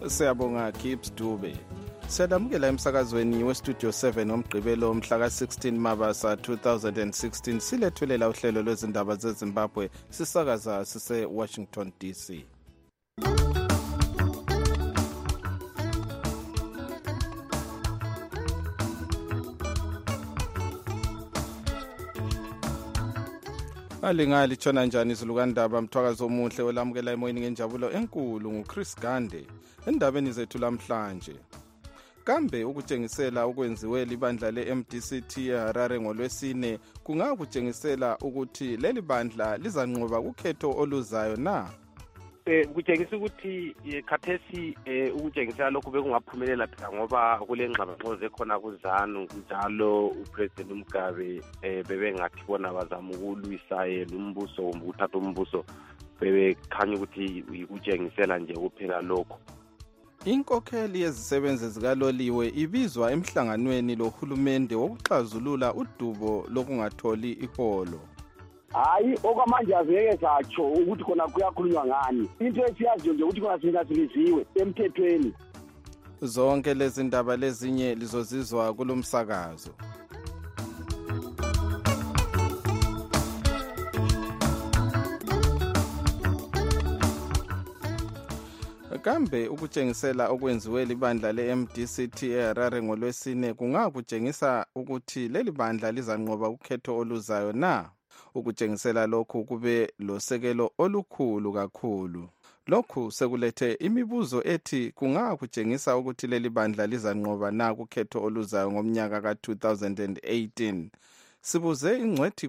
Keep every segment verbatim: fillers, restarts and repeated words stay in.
Siyabonga Gibbs Dube. Sedamukela emsakazweni westudio seven omgqibelo mhla ka sixteen Mabasa two thousand sixteen silethulela uhlelo lwezindaba zeZimbabwe sisakaza sise Washington D C. Alingali tshona njani izulukandaba mthwakazi omuhle olamukela emoyeni ngenjabulo enkulu nguChris Gande endabeni zethu lamhlanje. Kambe ukutshengisela okwenziwe libandla le-M D C T eHarare ngolwesine kungakutshengisela ukuthi leli bandla lizanqoba ukhetho oluzayo na? Eh kutshengisa ukuthi khathesi ukutshengisela lokhu bekungaphumelela phela ngoba kule ngxabano ekhona kuZanu njalo uPresident Mugabe bebengathi bona bazama ukulwisa yena umbuso ukuthatha umbuso bebekhanya ukuthi ukutshengisela nje kuphela lokho. Inkokheli yezisebenzi zikaloliwe ibizwa emhlanganweni lohulumende wokuxazulula udubo lokungatholi iholo. Hayi okwamanje azeke satsho ukuthi khona kuyakhulunywa ngani. Into esiyaziyo nje ukuthi khona singasiliziwe emthethweni. Zonke lezi ndaba lezinye lizozizwa kulomsakazo. Kambe ukutshengisela okwenziwe libandla le-M D C T eHarare ngolwesine kungakutshengisa ukuthi leli bandla lizanqoba ukhetho oluzayo na? Ukutshengisela lokhu kube losekelo olukhulu kakhulu. Lokhu sekulethe imibuzo ethi kungakutshengisa ukuthi leli bandla lizanqoba na ukhetho oluzayo ngomnyaka ka two thousand eighteen. Sibuze ingcwethi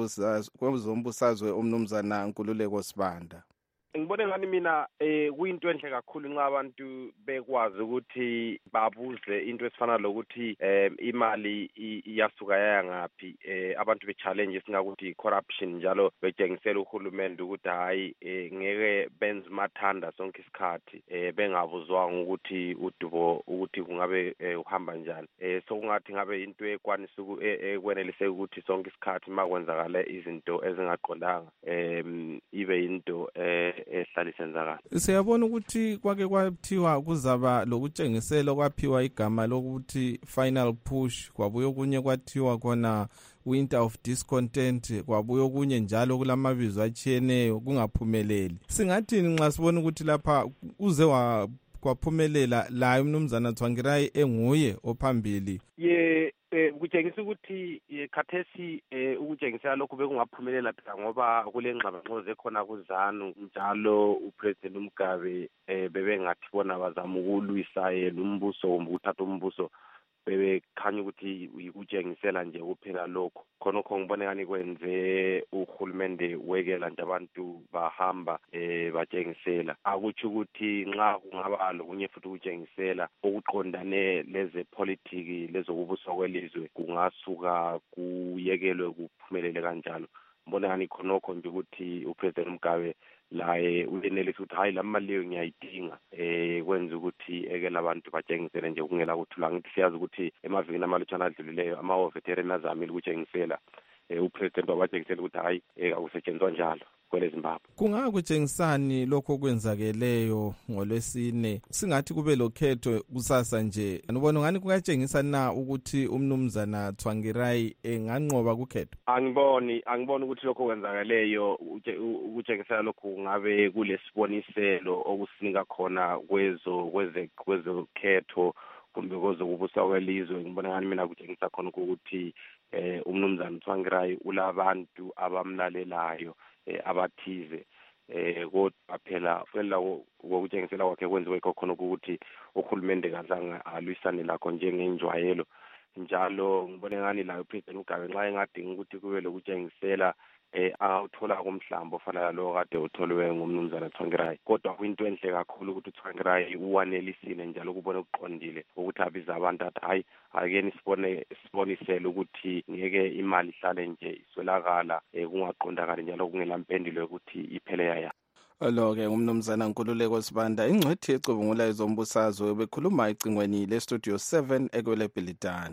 kwezombusazwe umnumzana Nkululeko Sibanda. Ngibone ngani mina eh kuyinto enhle kakhulu nxa abantu bekwazi ukuthi babuze into esifana lokuthi eh imali iyasuka yaya ngapi eh abantu be challenge singakuthi corruption njalo betshengisela uhulumende ukuthi hayi ngeke benze mathanda sonke isikhathi eh bengabuzwanga ukuthi udubo ukuthi kungabe uhamba njani eh so kungathi ngabe into ekwanisa ekwenelise ukuthi sonke isikhathi makwenzakala izinto ezingaqondanga eh ibe into eh ehlali senzakala. Siyabona ukuthi kwake kwathiwa kuzaba lokutshengisela kwaphiwa igama lokuthi final push kwabuye okunye kwathiwa khona winter of discontent kwabuye okunye njalo kulamabizo atshiyeneyo kungaphumeleli. Singathini nxa sibona ukuthi lapha uze wa kwaphumelela la umnumzana Tsvangirai enguye ophambili? Ye Eh kutshengisa ukuthi khathesi ukutshengisela lokhu bekungaphumelela phela ngoba kule ngxabano ekhona kuZanu njalo uPresident Mugabe bebengathi bona bazama ukulwisa yena umbuso ukuthatha umbuso bebekhanya ukuthi ukutshengisela nje kuphela lokho. Khonokho ngibone ngani kwenze uhulumende wekela nje abantu bahamba eh batshengisela. Akuthi ukuthi nxa kungaba lokunye futhi ukutshengisela okuqondane leze politiki lezokubusa kwelizwe kungasuka kuyekelwe kuphumelele kanjalo. Ngibone ngani khonokho nje ukuthi uPresident Mugabe laye uyenelisa ukuthi hayi lamali leyo ngiyayidinga eh kwenza ukuthi ekela abantu batshengisele nje kungela kuthula. Ngithi siyazi ukuthi emavikini amalutshana adlulileyo ama-veteran azamile ukutshengisela eh uPresident wabatshengisela ukuthi hayi akusetshenzwa njalo kwele Zimbabwe. Kungakutshengisani lokho kwenzakeleyo ngolwesine singathi kube lokhetho kusasa nje? Ngibona ngani kungatshengisa na ukuthi umnumzana Tsvangirai enganqoba kukhetho? Angiboni angiboni ukuthi lokho kwenzakeleyo ukutshengisela lokho ngabe kulesiboniselo okusinika khona kwezo kweze kwezokhetho kumbe kozokubusa kwelizwe. Ngibona ngani mina kutshengisa khona ukuthi eh umnumzana Tsvangirai ulabantu abamlalelayo abathize eh kodwa phela phela ngokutshengisela kwakhe kwenziwe khona ukuthi uhulumende kazange alwisane lakho njengenjwayelo njalo. Ngibone ngani la uPresident Mugabe nxa engadinga ukuthi kube lokutshengisela eh awuthola komhlambo ofana lo kade utholwe ngumnumzana Tsvangirai. Kodwa kuyinto enhle kakhulu ukuthi Tsvangirai uwanelisile njalo kubona ukuqondile ukuthi abiza abantu athi hayi akeni sibone sibonisele ukuthi ngeke imali ihlale nje iswelakala kungaqondakala njalo kungelampendulo ukuthi iphele yaya. Lo-ke umnumzana Nkululeko Sibanda ingcwethi ecubungula ezombusazwe bekhuluma ecingweni lestudio seven ekwelebhilitani.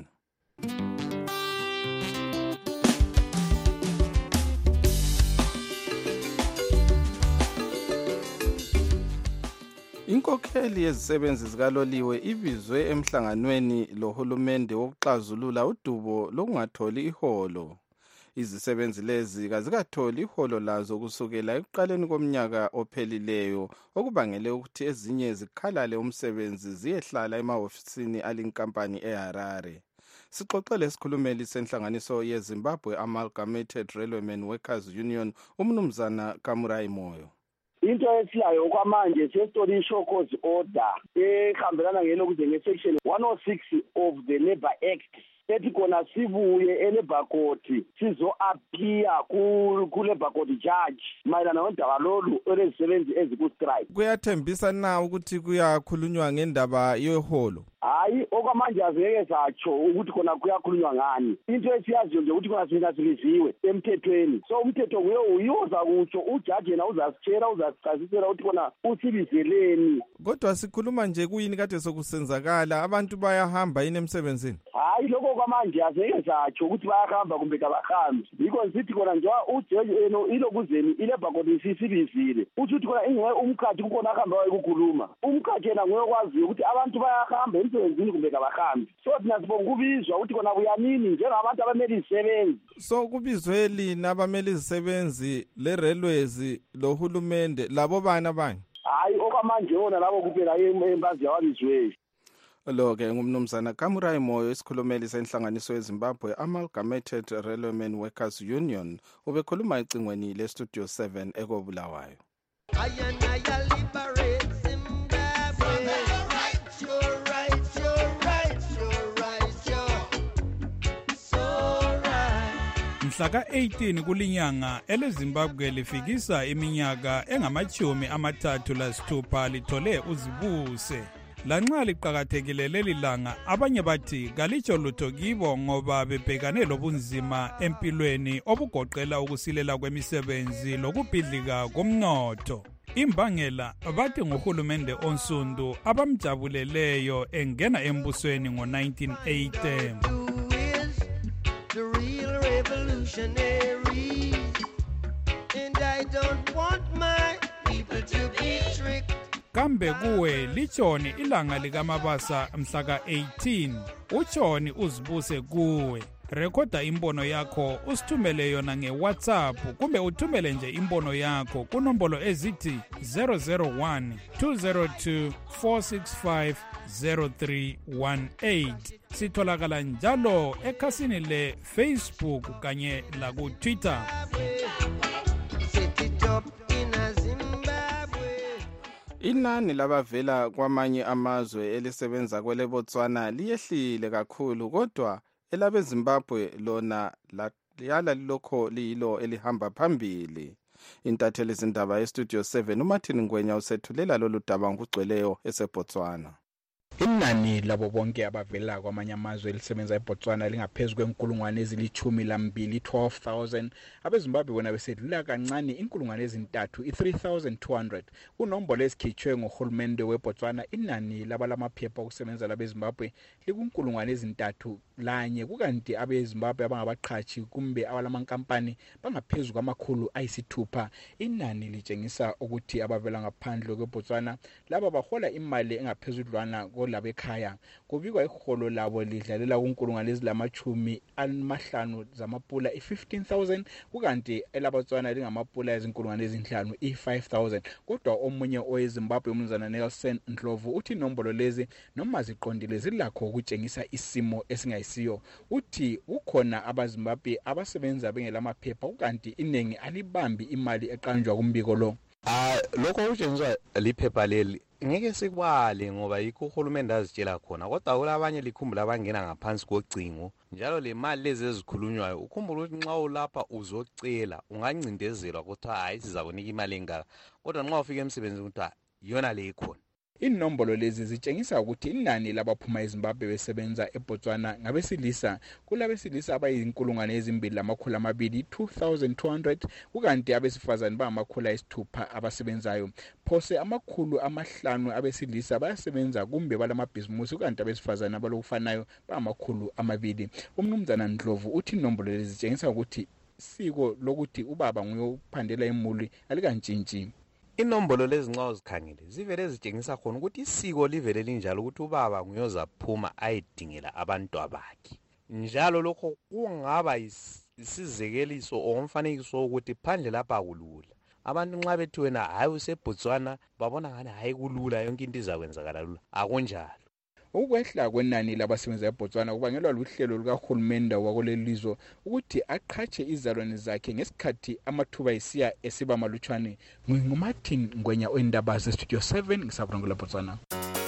Inkokheli yezisebenzi zikaloliwe ibizwe emhlanganweni lohulumende wokuxazulula udubo lokungatholi iholo. Izisebenzi lezi kazikatholi iholo lazo kusukela ekuqaleni komnyaka ophelileyo, okubangele ukuthi ezinye zikhalale umsebenzi ziyehlala emahofisini alinkampani eHarare. Sixoxele isikhulumeli senhlanganiso yeZimbabwe Amalgamated Railwaymen Workers Union umnumzana Kamurai Moyo. Into esilayo okwamanje sesitoli ishokoz order ehambelana ngelokuze ngesection one oh six of the Labour Act ethi khona sibuye eLabour Court sizo appear ku Labour Court judge mayelana nodaba lolu olezisebenzi eziku strike. Kuyathembisa na ukuthi kuyakhulunywa ngendaba yeholo? Hayi okwamanje azeke satsho ukuthi khona kuyakhulunywa ngani. Into esiyaziyo nje ukuthi khona singasiliziwe emthethweni. So umthetho kuyo uyoza kutsho ujaji yena uzasitshela uzasichazisela ukuthi khona usibizeleni. Kodwa sikhuluma nje kuyini kade sokusenzakala, abantu bayahamba yini emsebenzini? Hayi lokho kwamanje azeke satsho ukuthi bayahamba kumbe kabahambi. Yiko sithi khona nje ujaji eno ilokuzeni iLabour Court isibizile. Uthi khona ingeke umkhathi kukhona ahamba ukukhuluma. Umkhathi yena nguyokwazi ukuthi abantu bayahamba emsebenzini kumbe kabahambi. So thina sibonga kubizwa ukuthi khona buyanini njengabantu abameli izisebenzi. So kubizwe lina abameli izisebenzi le railways lohulumende labo bana bani? Hayi okwamanje wona labo kuphela embazi yawabizwe. Lo ke ngumnumzana Kamurai Moyo isikhulumeli senhlanganiso yeZimbabwe Amalgamated Railwaymen Workers Union ubekhuluma ecingweni le Studio seven ekobulawayo. Mhla ka eighteen kulinyanga eleZimbabwe lifikisa iminyaka engamachumi amathathu lasithupha lithole uzibuse. Lanxa liqhakathekile leli langa abanye bathi kalitsho lutho kibo ngoba bebhekane lobunzima empilweni obugoqela ukusilela kwemisebenzi lokubhidlika komnotho. Imbangela bathi nguhulumende onsundu abamjabuleleyo engena embusweni ngo nineteen eighty. The real revolutionary, and I don't want my people to be tricked. Kambe kuwe lichoni ilanga likamabasa mhla ka eighteen, uchoni uzibuse kuwe. Rekhoda imbono yakho usithumele yona ngeWhatsApp kumbe uthumele nje imbono yakho kunombolo ezithi zero zero one two zero two four six five zero three one eight. Sitholakala njalo ekhasini le Facebook kanye la ku Twitter. Inani labavela kwamanye amazwe elisebenza kwele Botswana liyehlile kakhulu, kodwa elabe Zimbabwe lona yala lokho liyilo elihamba phambili. Intatheli zindaba yeStudio seven uMartin Ngwenya usethulela lolu daba ngokugcweleyo eseBotswana. Inani labo bonke abavela kwamanye amazwe elisebenza eBotswana lingaphezulu kwenkulungwane ezilithumi lambili twelve thousand. AbeZimbabwe bona besedlula kancane inkulungwane ezintathu i three thousand two hundred. Kunombolo esikhitshwe ngohulumende weBotswana inani labalamaphepha okusebenza labeZimbabwe likunkulungwane ezintathu lanye, kukanti abeZimbabwe abangabaqhashi kumbe abalamankampani bangaphezulu kwamakhulu ayisithupha. Inani litshengisa ukuthi abavela ngaphandle kweBotswana laba bahola imali engaphezudlwana labekhaya. Kubikwa iholo labo lidlalela kunkulungwane ezilamachumi amahlanu zamapula i fifteen thousand, kukanti elaBotswana lingamapula ezinkulungwane ezinhlanu i five thousand. Kodwa omunye oweZimbabwe umnumzana Nelson Ndlovu uthi inombolo lezi noma ziqondile zilakho ukutshengisa isimo esingayisiyo. Uthi ukhona abaZimbabwe abasebenza bengelamaphepha kukanti iningi alibambi imali eqanjwa kumbiko lo. Ah lokho kutshengisa liphepha leli ngeke sikwale ngoba yikho uhulumende azitshela khona, kodwa kulabanye likhumbula abangena ngaphansi kocingo njalo le mali lezi ezikhulunywayo ukhumbula ukuthi nxa ulapha uzocela ungancindezelwa ukuthi hayi sizakunika imali engaka, kodwa nxa ufika emsebenzini ukuthi yona le ikhona. Inombolo lezi zitshengisa ukuthi inani labaphuma eZimbabwe besebenza eBotswana ngabesilisa kulabesilisa abayinkulungwane ezimbili lamakhulu amabili two thousand two hundred, kukanti abesifazane bangamakhulu ayisithupha abasebenzayo. Phose amakhulu amahlanu abesilisa bayasebenza kumbe balamabhizimusi, kukanti abesifazane abalokufanayo bangamakhulu amabili. Umnumzana Ndlovu uthi inombolo lezi zitshengisa ukuthi siko lokuthi ubaba nguyophandela imuli alikantshintshi. inombolo lezi nxa uzikhangele zivele zitshengisa khona ukuthi isiko livele linjalo ukuthi ubaba nguyozaphuma ayedingela abantwa bakhe. Njalo lokho kungaba isizekeliso omfanekiso ukuthi phandle lapha kulula. Abantu nxa bethi wena hayi useBotswana babona ngani hayi kulula yonke into izakwenzakala lula. Akunjalo. Ukwehla kwenani labasebenzi eBotswana kubangelwa luhlelo lukahulumende wakulelizwe ukuthi aqhatshe izalwane zakhe ngesikhathi amathuba esiya esiba malutshwane. NguMartin Ngwenya oindaba ze-Studio seven ngisabonga eBotswana.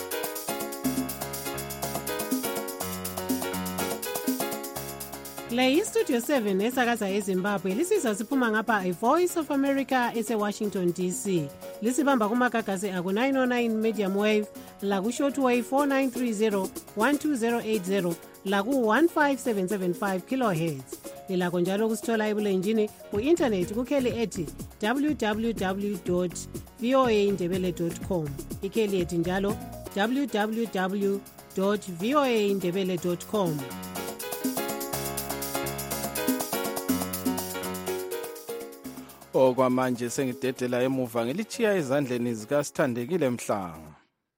Le iStudio seven esakaza eZimbabwe lisizwa siphuma ngapha iVoice of America ese-Washington D C. Lisibamba kumagagasi aku nine oh nine medium wave, laku shortwave four nine three zero, one two zero eight zero, laku one five seven seven five kilohertz. Lilakho njalo kusithola ebulenjini ku-internet kukheli ethi w w w dot v o a indebele dot com. Ikheli ethi njalo w w w dot v o a indebele dot com. Okwamanje sengidedela emuva ngilichiya ezandleni zikaSithandekile Mhlanga.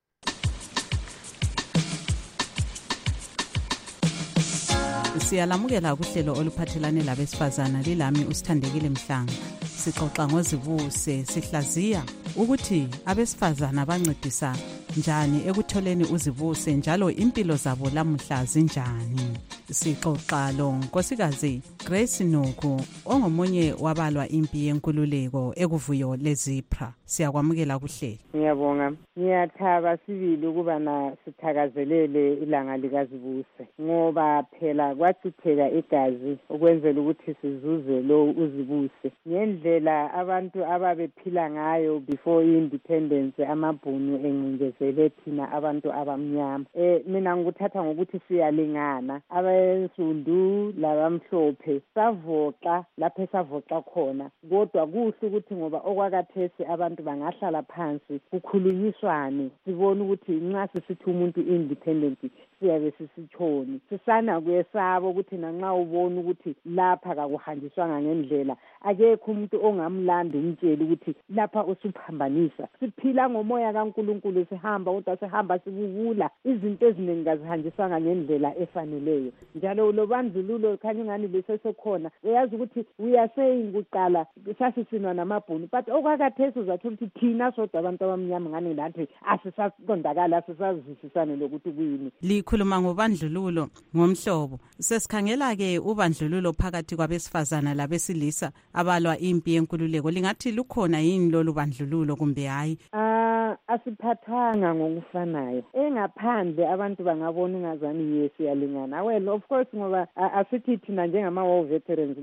Siyalamukela kuhlelo oluphathelane labesifazana lilami uSithandekile Mhlanga. Sixoxa ngozibuse sihlaziya ukuthi abesifazana bancedisa njani ekutholeni uzibuse njalo impilo zabo lamuhla zinjani. Sixoxa lo nkosikazi Grace Nuku ongomunye wabalwa impi yenkululeko ekuvuyo leZipra. Siyakwamukela kuhlelo. Ngiyabonga. Ngiyathaba sibili ukuba na sithakazelele ilanga likazibuse ngoba phela kwachitheka igazi ukwenzela ukuthi sizuze lo uzibuse. Ngendlela abantu ababephila ngayo before independence amabhunu enqindezele thina abantu abamnyama. Eh mina ngikuthatha ngokuthi siyalingana. Abensundu labamhlophe savoxa lapho savoxa khona. Kodwa kuhle ukuthi ngoba okwakathesi abantu bangahlala phansi kukhulunyiswane sibone ukuthi nxa sisithi umuntu independent siyabe sisitshoni. Sisana kuyesaba ukuthi nanxa ubona ukuthi lapha kakuhanjiswanga ngendlela akekho umuntu ongamlanda umtshela ukuthi lapha usuphambanisa. Siphila ngomoya kaNkulunkulu sihamba kodwa sihamba sibukula izinto eziningi kazihanjiswanga ngendlela efaneleyo. Njalo lo bandlululo khanya ngani lesesekhona uyazi ukuthi uyasaying kuqala sasisinwa namabhunu but okwakathesi uzathola ukuthi thina sodwa abantu abamnyama ngani lathi asisaqondakala asisazisisane lokuthi kuyini. Likhuluma ngobandlululo ngomhlobo. Sesikhangela ke ubandlululo phakathi kwabesifazana labesilisa abalwa impi yenkululeko. Lingathi lukhona yini lolu bandlululo kumbe hayi? Ah asiphathanga ngokufanayo. Engaphandle abantu bangabona ngazani yesi yalingana. Well of course ngoba asithi thina njengama war veterans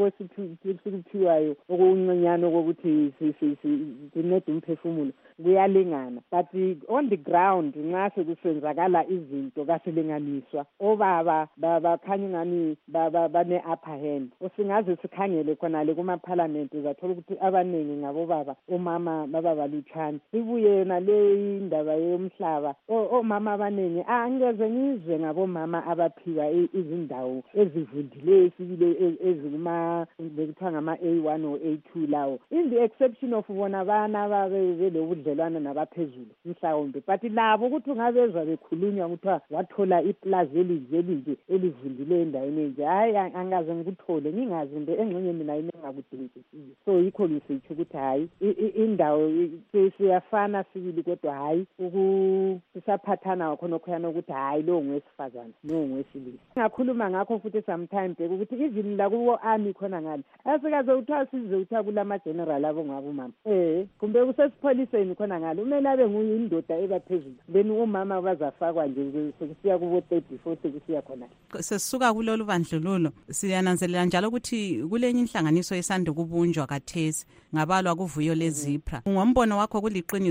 losikuthiwayo okuncinyane kokuthi sinede umphefumulo kuyalingana but on the ground nxa sekusenzakala izinto kasilinganiswa obaba bakhanya ngani bane upper hand. Usingaze sikhangele khona le kuma parliament uzathola ukuthi abaningi ngabo baba umama baba balutshana. Ibuye na le indaba yomhlaba omama abaningi angeze ngizwe ngabo mama abaphiwa izindawo ezivundileyo sibile ezikuma bekuthiwa ngama A one or A two lawo in the exception of bona bana babe belobudlelwana nabaphezulu mhlawumbe but labo ukuthi ungabezwa bekhulunywa ukuthi wathola iplaza elinjeli nje elivundileyo endaweni enje hayi angaze ngikuthole ngingazi nje engxenye mina ingakudingi. So yikho ngisitsho ukuthi hayi indawo siyafana sibili kodwa hayi ukusaphathana khona khona ukuthi hayi lo ngwesifazana lo ngwesilisa. Ngakhuluma ngakho futhi sometimes ukuthi even la kuwo army khona ngale asikaze uthiwa size uthiwa kulama general abo ngabo mama eh kumbe kusesipholiseni khona ngale umele abe nguyindoda ebaphezulu then umama bazafakwa nje sekusiya kubo thirty forty kusiya khona. Sesisuka kulolu bandlululo siyananzelela njalo ukuthi kulenye inhlanganiso esanda kubunjwa kathesi ngabalwa kuvuyo leZipra. Ngombono wakho kuliqiniso yini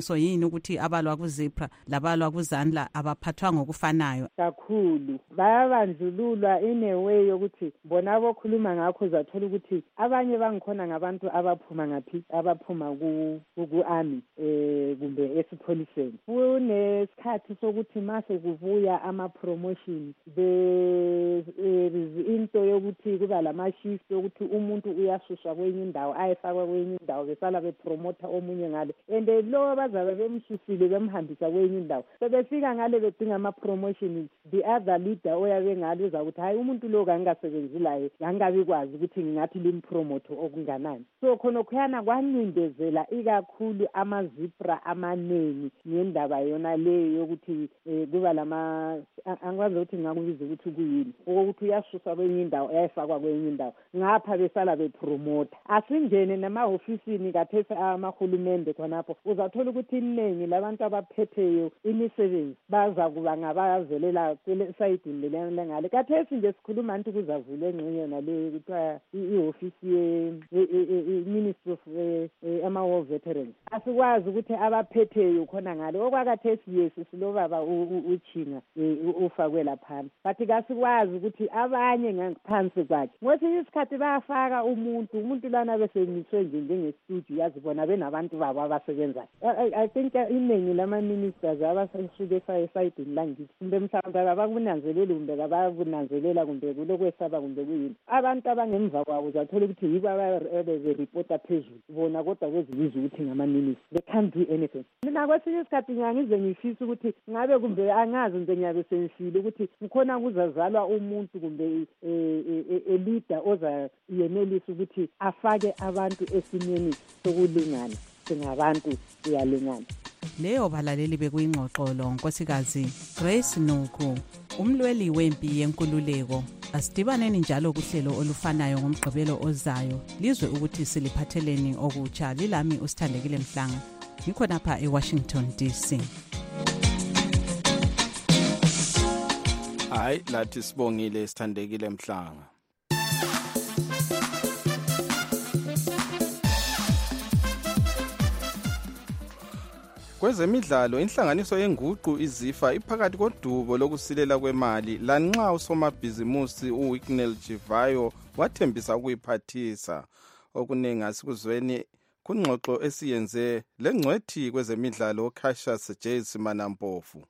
ukuthi abalwa kuzipra labalwa kuzandla abaphathwa ngokufanayo kakhulu bayabandlululwa in a way yokuthi bona abokhuluma ngakho uzathola ukuthi abanye bangikhona ngabantu abaphuma ngaphi abaphuma ku-army um kumbe esipholiseni kunesikhathi sokuthi mase kuvuya ama-promotion there is into yokuthi kuba lama-shift yokuthi umuntu uyasuswa kwenye indawo ayefakwa kwenye indawo besala bepromotha omunye ngale and lo bazabe bemsusile bemhambisa kwenye indawo sebefika ngale bedinga ama-promotion the other leader oyabe ngale uzakuthi hayi umuntu lo kangingasebenzi laye ngangabikwazi ukuthi ngingathi limpromote okunganani so khonokhuyana kwancindezela ikakhulu amazipra amaningi ngendaba yona leyo yokuthi kuba lama angikwazi ukuthi ngakubiza ukuthi kuyini ukuthi uyasusa kwenye indawo uyayifakwa kwenye indawo ngapha besala bepromota asingene namahofisini kathesa amahulumende khonapho uzathola ukuthi iningi labantu abaphetheyo imisebenzi baza kuba ngabavelela kule sayidini lengale kathesi nje sikhuluma nti kuzavula engxenye nale kuthiwa ihofisi ye-Ministry of ama-War Veterans asikwazi ukuthi abaphetheyo khona ngale okwakathesi yesi silobaba uchinga ufakwe laphana but kasikwazi ukuthi abanye ngaphansi kwakhe ngosinye isikhathi bayafaka umuntu umuntu lana besemiswe nje njengestudio yazibona benabantu babo abasebenzayo I think iningi lama-ministers abasuke esayidini langithi kumbe mhlawumbe abakunanzeleli kumbe kabakunanzelela kumbe kulokwesaba kumbe kuyini abantu abangemva kwabo uzathola ukuthi yibo aberipota phezulu bona kodwa kwezibiza ukuthi ngama-minister they can't do anything mina kwesinye isikhathi ngiyangize ngifisa ukuthi ngabe kumbe angazi nje ngiyabe sengifile ukuthi ngikhona kuzazalwa umuntu kumbe elida oza yenelisa ukuthi afake abantu esimeni sokulingana singabantu siyalingana leyo balaleli bekuyingxoxolo nkosikazi Grace Nuku umlweli wempi yenkululeko asidibaneni njalo kuhlelo olufanayo ngomgqibelo ozayo lizwe ukuthi siliphatheleni okutsha lilami usithandekile Mhlanga ngikhona lapha eWashington D C hayi lathi sibongile sithandekile Mhlanga kwezemidlalo inhlanganiso yenguqu izifa iphakathi kodubo lokusilela kwemali lanxa usomabhizimusi uWicknell Chivayo wathembisa ukuyiphathisa okuningi asikuzweni kungxoxo esiyenze lengcwethi kwezemidlalo Cassius J Simanampofu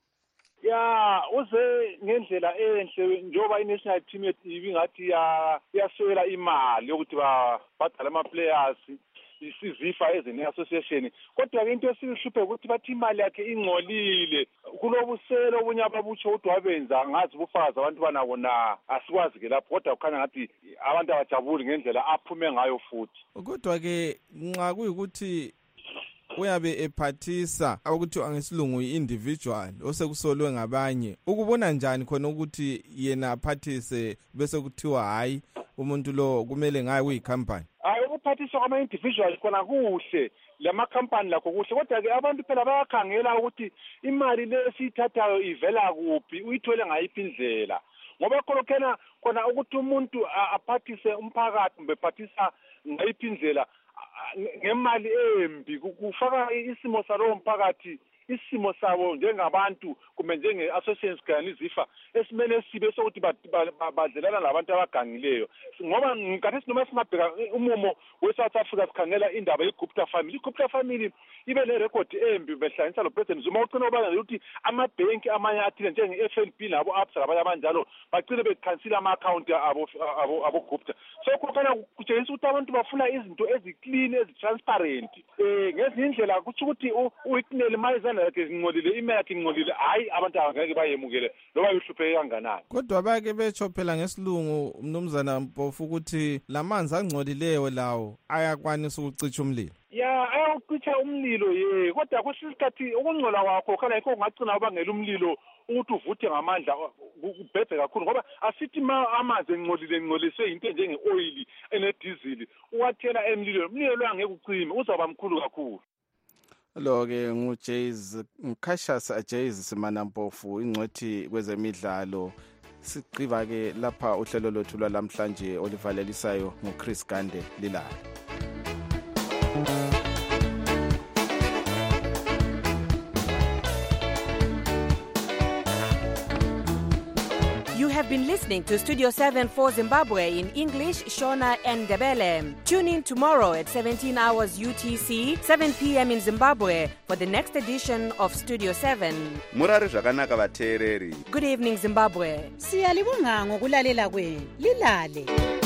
ya uze ngendlela enhle njoba i-national team ibingathi iyaswela imali yokuthi babhadala ama-players isizifa ezine association kodwa into esihluphe ukuthi bathi imali yakhe ingcolile kulobuselo obunye ababutsho ukuthi wabenza ngazi bufazi abantu banabo na asikwazi ke lapho kodwa kukhanya ngathi abantu abajabuli ngendlela aphume ngayo futhi kodwa ke nxa kuyikuthi uyabe ephathisa ukuthi angesilungu individual osekusolwe ngabanye ukubona njani khona ukuthi yena aphathise bese kuthiwa hayi umuntu lo kumele ngaye kuyicompany hayi ukuphathiswa kwama-individual khona kuhle lama-company lakho kuhle kodwa-ke abantu phela bayakhangela ukuthi imali le esiyithathayo ivela kuphi uyithole ngayiphi indlela ngoba kholokhena khona ukuthi umuntu aphathise umphakathi kumbe ephathisa ngayiphi indlela ngemali embi kufaka isimo salowo mphakathi isimo sabo njengabantu kumbe njenge-associations kanye izifa esimele sibe sokuthi badlelana labantu abagangileyo ngoba ngikathi sinoma singabheka umumo we-South Africa sikhangela indaba ye-Gupta family i-Gupta family ibe nerekhodi embi behlanganisa lo-President Zuma ucina ubala ukuthi amabhenki amanye athile njenge-F N B nabo absa labanye abanjalo bagcine bekhansile ama-akhawunti abo-Gupta so kukhona kutshengisa ukuthi abantu bafuna izinto ezi-clean ezi-transparent um ngezinye indlela kutsho ukuthi uWicknell mayizana yakhe ngingcolile imali yakhe ngingcolile hayi abantu abangeke bayemukele loba behlupheke kanganani kodwa bake betsho phela ngesilungu umnumzana Mpofu ukuthi lamanzi angcolileyo lawo ayakwanisa ukucisha umlilo ya ayawucisha umlilo ye kodwa kusisikhathi ukungcola wakho khona yikho kungagcina ubangela umlilo ukuthi uvuthe ngamandla kubhebhe kakhulu ngoba asithi amanzi engcolile engcoliswe into njenge-oyili enedizili uwathela emlilweni umlilo lo angeke ucime uzaba mkhulu kakhulu lo-ke nguJays Cassius Jays Simanampofu ingcwethi kwezemidlalo sigqiba-ke lapha uhlelo lwethu lwalamhlanje olivalelisayo nguChris Gande lilayo been listening to Studio seven for Zimbabwe in English, Shona and Ndebele. Tune in tomorrow at seventeen hours U T C, seven p.m. in Zimbabwe for the next edition of Studio seven. Murari zvakanaka vateereri. Good evening, Zimbabwe. Siyalibonga ngokulalela kwenu. Lilale.